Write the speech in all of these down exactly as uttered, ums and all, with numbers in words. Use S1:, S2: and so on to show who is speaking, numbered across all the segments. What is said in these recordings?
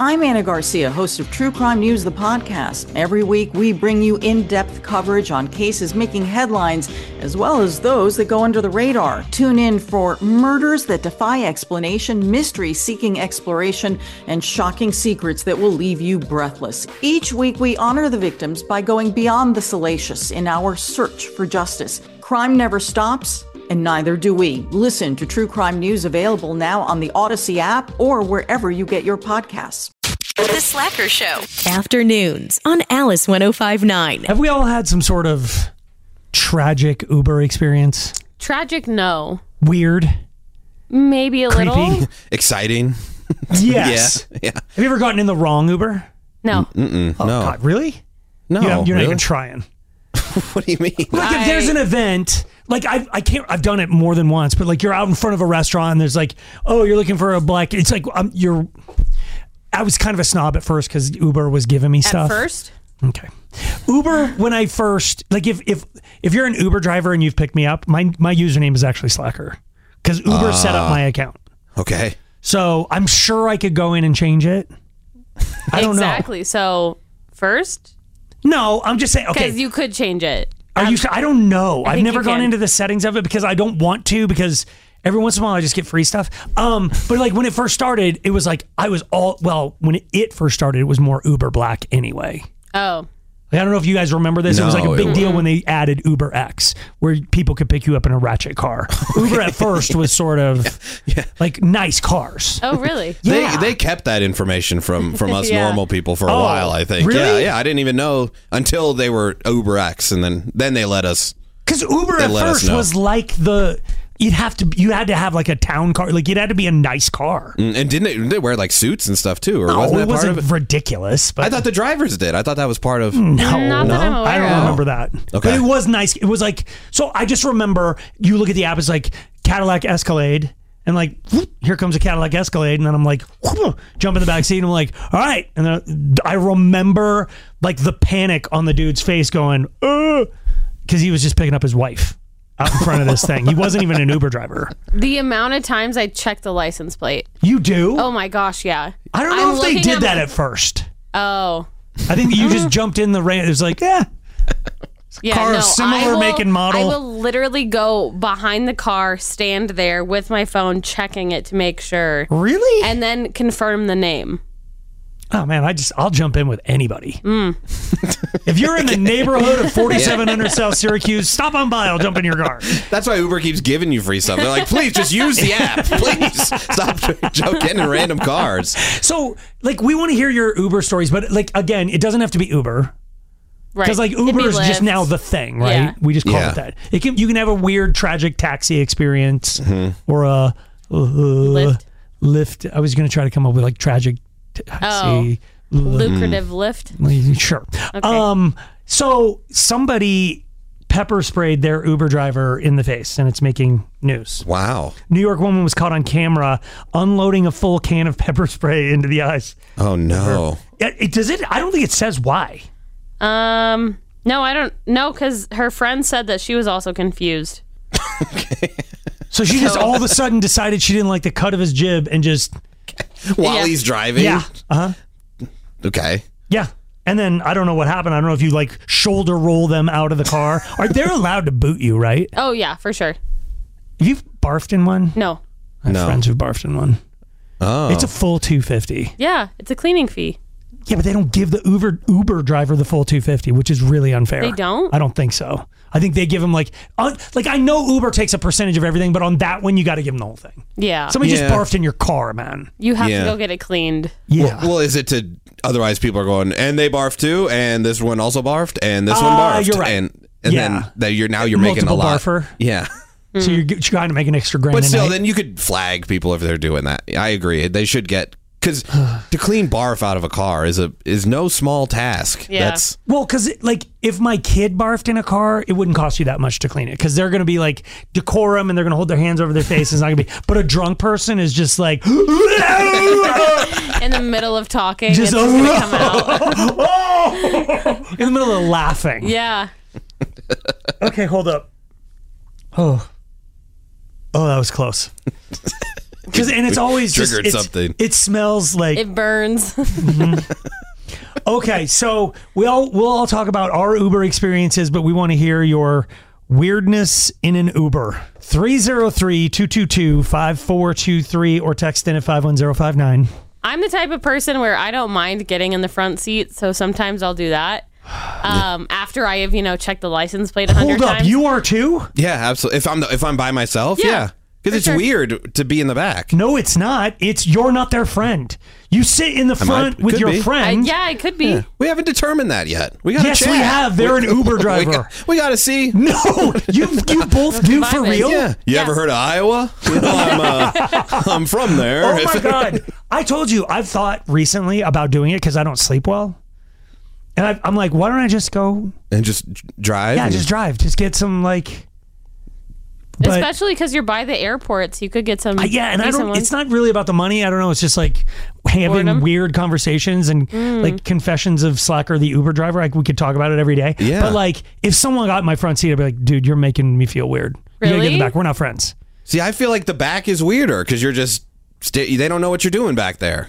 S1: I'm Anna Garcia, host of True Crime News, the podcast. Every week, we bring you in-depth coverage on cases making headlines, as well as those that go under the radar. Tune in for murders that defy explanation, mystery seeking exploration, and shocking secrets that will leave you breathless. Each week, we honor the victims by going beyond the salacious in our search for justice. Crime never stops, and neither do we. Listen to True Crime News, available now on the Odyssey app or wherever you get your podcasts.
S2: The Slacker Show. Afternoons on Alice one oh five point nine.
S3: Have we all had some sort of tragic Uber experience?
S4: Tragic, no.
S3: Weird?
S4: Maybe a
S3: Creepy?
S4: little.
S5: Exciting?
S3: Yes.
S5: Yeah, yeah.
S3: Have you ever gotten in the wrong Uber?
S4: No.
S5: Mm-mm,
S3: Oh,
S5: no.
S3: God, really?
S5: No,
S3: You know, you're
S5: really?
S3: not even trying.
S5: What do you mean?
S3: Like, if there's an event, like, I I can't, I've done it more than once, but like, you're out in front of a restaurant and there's like, oh, you're looking for a black, it's like, um, you're, I was kind of a snob at first because Uber was giving me
S4: At
S3: stuff.
S4: first?
S3: Okay. Uber, when I first, like, if if if you're an Uber driver and you've picked me up, my my username is actually Slacker because Uber
S5: Uh,
S3: set up my account.
S5: Okay.
S3: So I'm sure I could go in and change it. I don't
S4: Exactly. So, first?
S3: know. No, I'm just saying, okay.
S4: Because you could change it.
S3: Are you? I don't know.
S4: I
S3: I've
S4: think
S3: never
S4: you
S3: gone
S4: can.
S3: into the settings of it because I don't want to. Because every once in a while I just get free stuff. Um, but like when it first started, it was like I was all well. When it, it first started, it was more Uber Black anyway.
S4: Oh.
S3: Like, I don't know if you guys remember this.
S5: No,
S3: it was like a big
S5: it-
S3: deal when they added Uber X, where people could pick you up in a ratchet car. Uber at first was sort of
S5: Yeah.
S3: like nice cars.
S4: Oh, really?
S3: Yeah.
S5: They they kept that information from from us
S4: Yeah.
S5: normal people for a
S3: Oh,
S5: while, I think.
S3: really?
S5: Yeah, yeah. I didn't even know until they were Uber X, and then then they let us.
S3: Because Uber
S5: They
S3: at
S5: let us
S3: first
S5: know.
S3: was like the you'd have to you had to have like a town car, like it had to be a nice car.
S5: Mm, And didn't they, didn't they wear like suits and stuff too, or
S3: No,
S5: wasn't
S3: it
S5: that part
S3: wasn't
S5: of it?
S3: ridiculous. But
S5: I thought the drivers did. I thought that was part of.
S3: no,
S4: Not that I'm aware
S3: I don't
S4: of.
S3: remember that.
S5: Okay.
S3: But it was nice. It was like so. I just remember you look at the app. It's like Cadillac Escalade. And like, whoop, here comes a Cadillac Escalade, and then I'm like, whoop, jump in the back seat, and I'm like, all right. And then I remember like the panic on the dude's face, going, uh, because he was just picking up his wife out in front of this thing. He wasn't even an Uber driver.
S4: The amount of times I checked the license plate.
S3: You do?
S4: Oh, my gosh, yeah.
S3: I don't know
S4: I'm
S3: if they
S4: looking
S3: did
S4: at
S3: that
S4: my-
S3: at first.
S4: Oh.
S3: I think you just jumped in the rain. It was like, yeah.
S4: Yeah,
S3: Car,
S4: no,
S3: similar
S4: I will,
S3: make and model.
S4: I will literally go behind the car, stand there with my phone, checking it to make sure,
S3: Really?
S4: and then confirm the name.
S3: Oh man, I just I'll jump in with anybody.
S4: Mm.
S3: If you're in the neighborhood of forty-seven hundred South Syracuse, stop on by. I'll jump in your car.
S5: That's why Uber keeps giving you free stuff. They're like, please just use the app. Please stop getting in random cars.
S3: So, like, we want to hear your Uber stories, but like again, it doesn't have to be Uber.
S4: Right.
S3: Because like
S4: It'd
S3: Uber
S4: be
S3: is just
S4: Lyft.
S3: now the thing, right?
S4: Yeah.
S3: We just call
S5: Yeah.
S3: it that. It can you can have a weird, tragic taxi experience or a uh,
S4: Lyft.
S3: Lyft. I was going to try to come up with like tragic taxi.
S4: Lucrative lift.
S3: Well, Sure. Um. So somebody pepper sprayed their Uber driver in the face, and it's making news.
S5: Wow.
S3: New York woman was caught on camera unloading a full can of pepper spray into the eyes.
S5: Oh no.
S3: It, it does it. I don't think it says why.
S4: Um, no, I don't know, because her friend said that she was also confused.
S3: So she just all of a sudden decided she didn't like the cut of his jib and just
S5: While
S4: Yeah.
S5: he's driving.
S3: yeah, uh huh,
S5: Okay.
S3: yeah. And then I don't know what happened. I don't know if you like shoulder roll them out of the car. Are they allowed to boot you? Right?
S4: Oh, yeah, for sure.
S3: Have you barfed in one?
S4: No.
S3: I have
S5: No.
S3: friends who barfed in one.
S5: Oh.
S3: It's a full two fifty.
S4: Yeah, it's a cleaning fee.
S3: Yeah, but they don't give the Uber Uber driver the full two fifty, which is really unfair.
S4: They don't?
S3: I don't think so. I think they give them like, un, like I know Uber takes a percentage of everything, but on that one you got to give them the whole thing.
S4: Yeah.
S3: Somebody
S5: Yeah.
S3: just barfed in your car, man.
S4: you have
S5: Yeah.
S4: to go get it cleaned.
S3: Yeah.
S5: Well, well, is it to otherwise people are going and they barfed too, and this one also barfed, and this one
S3: Ah,
S5: barfed,
S3: you're right.
S5: and and
S3: Yeah.
S5: then that you're now you're making a
S3: Multiple
S5: lot.
S3: barfer.
S5: Yeah.
S3: So you're, you're trying to make an extra grand.
S5: But
S3: a
S5: still,
S3: night.
S5: then you could flag people if they're doing that. I agree. They should get because to clean barf out of a car is a is no small task.
S4: Yeah.
S5: That's
S3: Well, because like if my kid barfed in a car, it wouldn't cost you that much to clean it because they're going to be like decorum and they're going to hold their hands over their face. It's not going to be. But a drunk person is just like
S4: In the middle of talking,
S3: just
S4: it's just gonna come out.
S3: in the middle of laughing.
S4: Yeah.
S3: Okay, hold up. Oh, oh, that was close. Because and it's always just
S5: Triggered
S3: it's,
S5: something.
S3: It smells like
S4: It burns.
S3: okay. So we all we'll all talk about our Uber experiences, but we want to hear your weirdness in an Uber. three oh three, two two two, five four two three or text in at five one zero five nine.
S4: I'm the type of person where I don't mind getting in the front seat, so sometimes I'll do that. Um, after I have, you know, checked the license plate a hundred
S3: Hold up,
S4: times.
S3: you are too?
S5: Yeah, absolutely. If I'm the, if I'm by myself,
S4: Yeah,
S5: yeah, because
S4: for
S5: it's
S4: sure.
S5: weird to be in the back.
S3: No, it's not. It's you're not their friend. You sit in the front
S5: might-
S3: with
S5: could
S3: your
S5: be.
S4: I,
S3: friend.
S4: yeah, it could be.
S5: We haven't determined that yet. We got
S3: Yes, we have. They're an Uber driver.
S5: We got, we got to see.
S3: No, you you both do for
S4: vibing.
S3: real?
S5: Yeah. You
S4: Yeah.
S5: ever heard of Iowa? You know, I'm uh, I'm from there.
S3: Oh my God. I told you, I've thought recently about doing it because I don't sleep well. And I, I'm like, why don't I just go?
S5: And just drive.
S3: Yeah,
S5: and-
S3: just drive. Just get some like. But,
S4: Especially because you're by the airports, you could get some.
S3: uh, yeah, and I
S4: decent
S3: don't.
S4: ones.
S3: It's not really about the money. I don't know. It's just like having
S4: Boredom?
S3: weird conversations and like confessions of Slacker, the Uber driver. Like we could talk about it every day.
S5: Yeah.
S3: But like, if someone got in my front seat, I'd be like, dude, you're making me feel weird. You gotta get in
S4: Really?
S3: the back. We're not friends.
S5: See, I feel like the back is weirder because you're just st- they don't know what you're doing back there.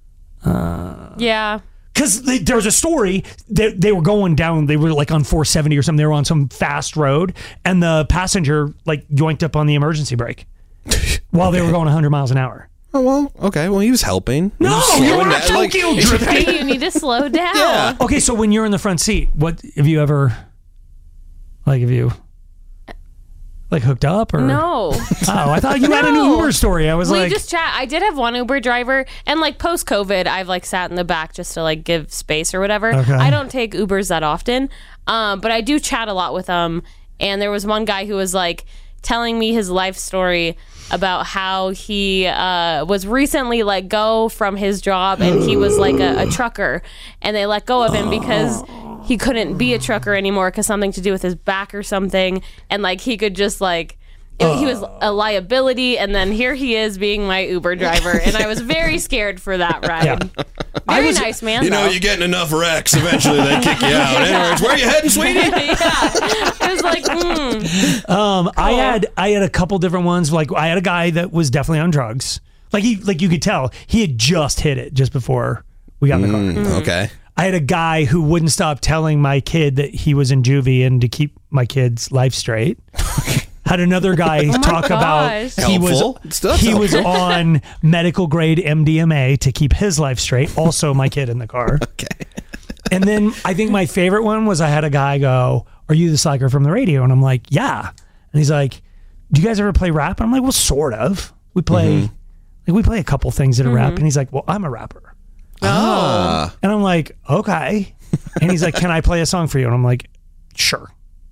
S4: Yeah.
S3: Because there was a story that they were going down, they were like on four seventy or something. They were on some fast road, and the passenger like yoinked up on the emergency brake while they were going one hundred miles an hour.
S5: Oh well, okay. Well, he was helping. He
S3: No,
S5: was slowing
S3: you were not
S5: down, like-
S3: Tokyo driven.
S4: Hey, you need to slow down.
S5: Yeah.
S3: Okay, so when you're in the front seat, what have you ever, like, have you, like, hooked up or?
S4: No.
S3: Oh, I thought you had an
S4: No.
S3: Uber story. I was
S4: We
S3: like,
S4: just chat. I did have one Uber driver, and like post COVID, I've like sat in the back just to like give space or whatever.
S3: Okay.
S4: I don't take Ubers that often, um, but I do chat a lot with them. And there was one guy who was like telling me his life story about how he uh, was recently let go from his job, and he was like a, a trucker, and they let go of him because he couldn't be a trucker anymore because something to do with his back or something, and like he could just like. It- he was a liability, and then here he is being my Uber driver, and I was very scared for that ride.
S3: Yeah.
S4: Very
S3: was-
S4: nice man,
S5: You know,
S4: though.
S5: you're getting enough wrecks. Eventually, they kick you out. Anyways, where you heading, sweetie?
S4: yeah, it was like, mm.
S3: um, I had, I had a couple different ones. Like, I had a guy that was definitely on drugs. Like he, like you could tell, he had just hit it just before we got in the car.
S5: Mm, okay.
S3: I had a guy who wouldn't stop telling my kid that he was in juvie and to keep my kid's life straight. Had another guy talk about
S4: gosh.
S3: he
S5: Helpful.
S3: was
S5: Still
S3: he was on medical grade M D M A to keep his life straight. Also, my kid in the car.
S5: Okay.
S3: And then I think my favorite one was I had a guy go, "Are you the Slacker from the radio?" And I'm like, "Yeah." And he's like, "Do you guys ever play rap?" And I'm like, "Well, sort of. We play like we play a couple things that are rap." And he's like, "Well, I'm a rapper."
S5: Ah.
S3: And I'm like, "Okay." And he's like, "Can I play a song for you?" And I'm like, "Sure."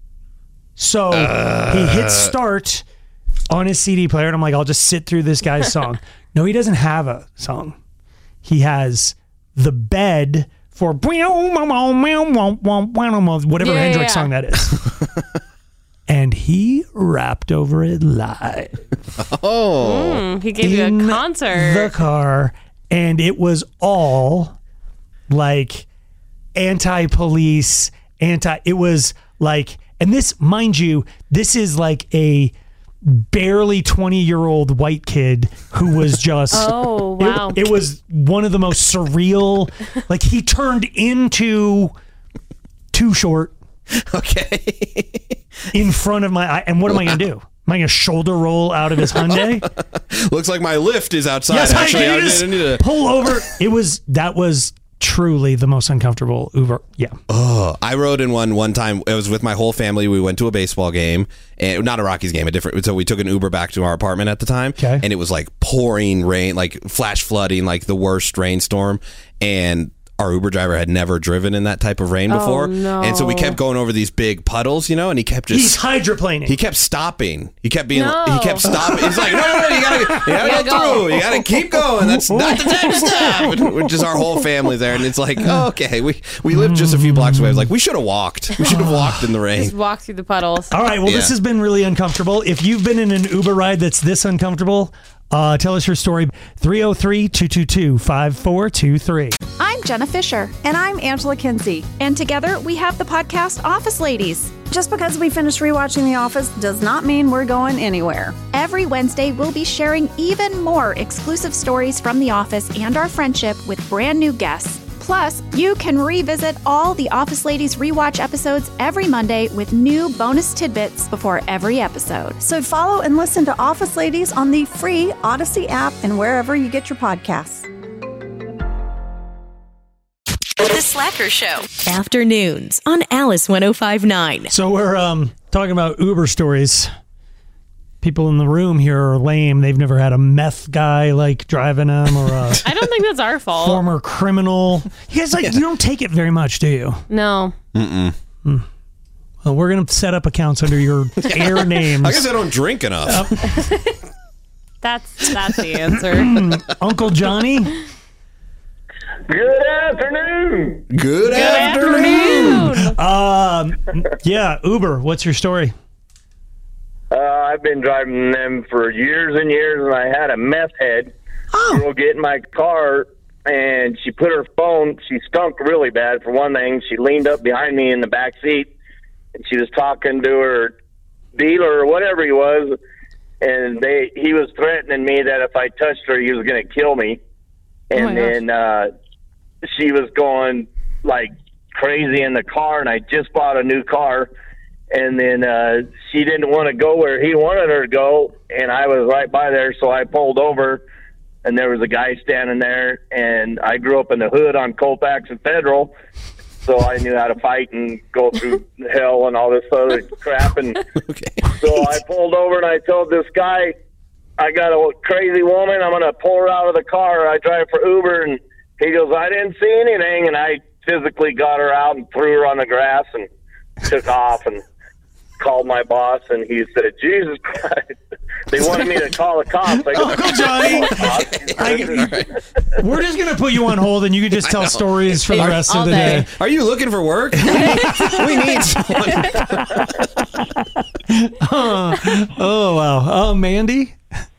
S3: So he hits start on his C D player, and I'm like, I'll just sit through this guy's song. No, he doesn't have a song. He has the bed for whatever
S4: Yeah,
S3: Hendrix
S4: yeah.
S3: song that is. And he rapped over it live
S5: Oh.
S4: Mm, he gave you
S3: in
S4: a concert.
S3: the car, and it was all like anti-police, anti. It was like, and this, mind you, this is like a barely twenty-year-old white kid who was just.
S4: Oh,
S3: it-
S4: wow.
S3: It, was one of the most surreal. Like he turned into Too Short
S5: Okay.
S3: in front of my eye, and what am I going to do? Am I going to shoulder roll out of his Hyundai?
S5: Looks like my lift is outside.
S3: Yes, I
S5: actually,
S3: did.
S5: I
S3: You just
S5: need to.
S3: pull over. It was that was truly the most uncomfortable Uber. Yeah.
S5: Oh, I rode in one one time. It was with my whole family. We went to a baseball game, and not a Rockies game, a different. So we took an Uber back to our apartment at the time,
S3: Okay.
S5: and it was like pouring rain, like flash flooding, like the worst rainstorm, and our Uber driver had never driven in that type of rain before,
S4: no.
S5: and so we kept going over these big puddles, you know, and he kept just
S3: He's hydroplaning.
S5: He kept stopping. He kept being.
S4: No.
S5: He kept stopping. He's like, no, no, no, you gotta, you gotta,
S4: gotta
S5: go,
S4: go.
S5: through. You gotta keep going. That's not the time to stop. Which is our whole family there, and it's like, oh, okay, we we lived just a few blocks away. I was like, we should have walked. We should have walked in the rain.
S4: Just walk through the puddles.
S3: All right. Well, this
S5: Yeah.
S3: has been really uncomfortable. If you've been in an Uber ride that's this uncomfortable, uh, tell us your story. three oh three, two two two, five four two three.
S6: I'm I'm Jenna Fisher.
S7: And I'm Angela Kinsey.
S6: And together we have the podcast Office Ladies.
S7: Just because we finished rewatching The Office does not mean we're going anywhere.
S6: Every Wednesday, we'll be sharing even more exclusive stories from The Office and our friendship with brand new guests. Plus, you can revisit all the Office Ladies rewatch episodes every Monday with new bonus tidbits before every episode.
S7: So follow and listen to Office Ladies on the free Odyssey app and wherever you get your podcasts.
S2: The Slacker Show. Afternoons on Alice one oh five point nine.
S3: So we're um, talking about Uber stories. People in the room here are lame. They've never had a meth guy like driving them or a
S4: I don't think that's our fault.
S3: former criminal. You guys like
S5: Yeah.
S3: you don't take it very much, do you?
S4: No.
S5: Mm-mm.
S3: Well, we're gonna set up accounts under your air names.
S5: I guess I don't drink enough.
S4: That's that's the answer.
S3: Uncle Johnny.
S8: Good afternoon.
S5: Good,
S4: Good
S5: afternoon.
S4: afternoon.
S3: Um, yeah, Uber. What's your story?
S8: Uh, I've been driving them for years and years, and I had a meth head
S3: Oh.
S8: girl get in my car, and she put her phone. She stunk really bad. For one thing, she leaned up behind me in the back seat, and she was talking to her dealer or whatever he was, and they he was threatening me that if I touched her, he was going to kill me. And
S4: Oh my
S8: then uh, she was going like crazy in the car, and I just bought a new car. And then uh, she didn't want to go where he wanted her to go, and I was right by there, so I pulled over, and there was a guy standing there, and I grew up in the hood on Colfax and Federal, so I knew how to fight and go through hell and all this other crap. And
S5: Okay.
S8: so I pulled over, and I told this guy, I got a crazy woman, I'm going to pull her out of the car. I drive for Uber, and he goes, I didn't see anything, and I physically got her out and threw her on the grass and took off and called my boss, and he said, Jesus Christ, they wanted me to call the cops. I go,
S3: Uncle Johnny. I, we're just gonna put you on hold, and you can just tell stories for the rest
S4: All
S3: of the
S4: day.
S3: day.
S5: Are you looking for work? We need, we need someone.
S3: Oh wow. Oh, Mandy.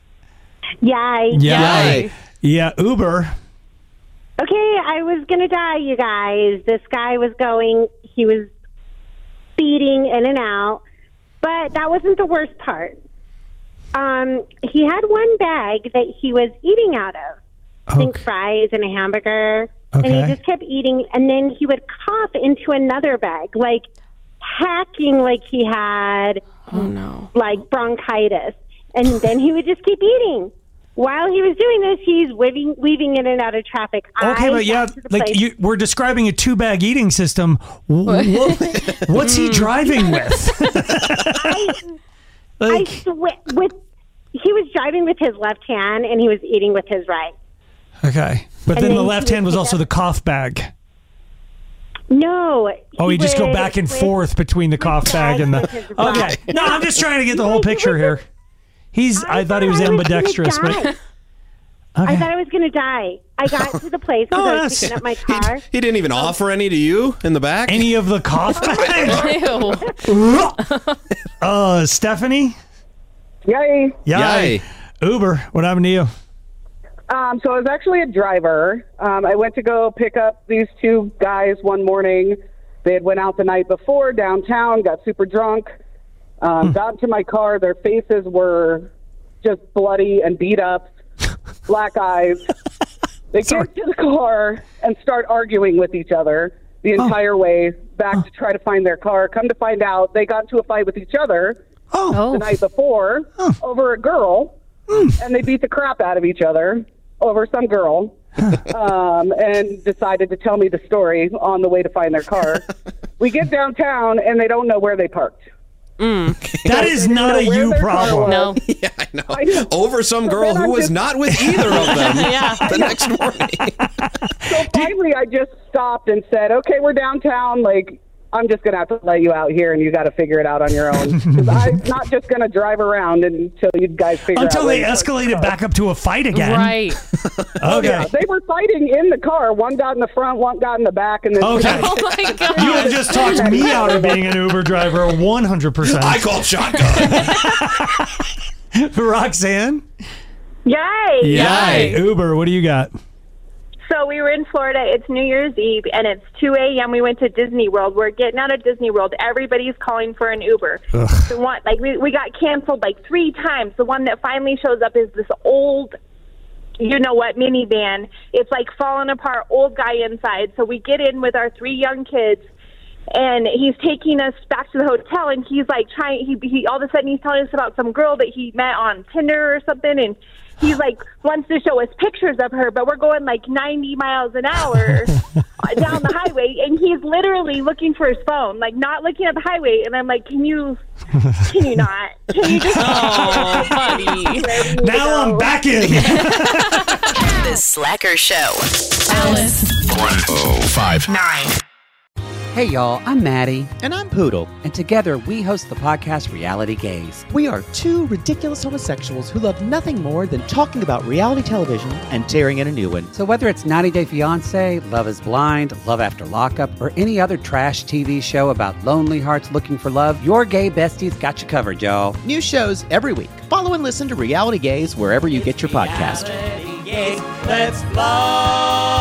S9: Yay.
S3: Yeah.
S4: Yay.
S3: Yeah. Uber.
S9: Okay, I was going to die, you guys. This guy was going, he was speeding in and out, but that wasn't the worst part. Um, he had one bag that he was eating out of. I think
S3: Okay.
S9: fries and a hamburger. And
S3: Okay.
S9: he just kept eating, and then he would cough into another bag, like hacking like he had
S4: Oh no.
S9: like bronchitis. And then he would just keep eating. While he was doing this, he's weaving, weaving in and out of traffic.
S3: Okay,
S9: I
S3: but yeah,
S9: got to the
S3: like
S9: place-
S3: you, we're describing a two-bag eating system. Wh- wh- what's he driving with?
S9: I
S3: like,
S9: swear, with he was driving with his left hand and he was eating with his right.
S3: okay, but
S9: And
S3: then
S9: then
S3: the
S9: he
S3: left
S9: would
S3: hand was
S9: pick
S3: also
S9: up-
S3: the cough bag.
S9: No.
S3: Oh, you just go
S9: would
S3: back and
S9: with-
S3: forth between the cough bag and
S9: with his
S3: the. Okay,
S9: right.
S3: no, I'm just trying to get the whole picture here. He's. I, thought he was
S9: I gonna
S3: ambidextrous, but.
S9: die.
S3: Okay.
S9: I thought I was going to die. I got to the place because
S3: No,
S9: I was
S3: that's-
S9: picking up my car.
S5: He didn't even offer any to you in the back?
S3: Any of the cough bags?
S4: Ew.
S3: uh, Stephanie?
S8: Yay.
S3: Yay. Uber, what happened to you?
S10: Um, so I was actually a driver. Um, I went to go pick up these two guys one morning. They had went out the night before downtown, got super drunk, um, got into my car. Their faces were just bloody and beat up, black eyes. They get to the car and start arguing with each other the entire way back to try to find their car. Come to find out, they got into a fight with each other
S3: Oh,
S10: the night before over a girl, and they beat the crap out of each other over some girl, um, and decided to tell me the story on the way to find their car. We get downtown, and they don't know where they parked.
S3: that is not a
S10: know where
S3: you
S10: their car
S3: problem.
S10: was.
S4: No.
S5: Yeah, I know.
S10: I know.
S5: Over some
S10: So
S5: girl
S10: then
S5: who
S10: I'm
S5: was
S10: just-
S5: not with either of them
S4: Yeah.
S5: the next morning.
S10: So finally, I just stopped and said, okay, we're downtown. Like, I'm just going to have to let you out here, and you got to figure it out on your own. Because I'm not just going to drive around until you guys figure out.
S3: Until
S10: where
S3: they
S10: you parked the
S3: escalated
S10: car.
S3: back up to a fight again.
S4: Right.
S3: Okay.
S10: Yeah, they were fighting in the car. One got in the front, one got in the back, and then
S3: Okay.
S4: Oh my god.
S3: You have just talked me out of being an Uber driver one hundred percent.
S5: I called shotgun.
S3: Roxanne?
S9: Yay!
S3: Yay. Uber, what do you got?
S11: So we were in Florida. It's New Year's Eve, and it's two a.m. We went to Disney World. We're getting out of Disney World. Everybody's calling for an Uber.
S3: Ugh.
S11: The one, like we, we got canceled like three times. The one that finally shows up is this old, you know what, minivan. It's like falling apart, old guy inside. So we get in with our three young kids, and he's taking us back to the hotel, and he's like trying, he, he all of a sudden he's telling us about some girl that he met on Tinder or something, and he's like wants to show us pictures of her, but we're going like ninety miles an hour down the highway, and he's literally looking for his phone, like not looking at the highway. And I'm like, can you, can you not? Can you just?
S4: Oh, buddy.
S3: Now I'm back in.
S2: The Slacker Show. Alice.
S12: one oh five
S2: Nine.
S13: Hey y'all, I'm Maddie.
S14: And I'm Poodle.
S13: And together we host the podcast Reality Gaze.
S14: We are two ridiculous homosexuals who love nothing more than talking about reality television and tearing in a new one.
S13: So whether it's ninety day fiancé, Love is Blind, Love After Lockup, or any other trash T V show about lonely hearts looking for love, your gay besties got you covered, y'all.
S14: New shows every week. Follow and listen to Reality Gaze wherever you get your podcast.
S15: Let's fly.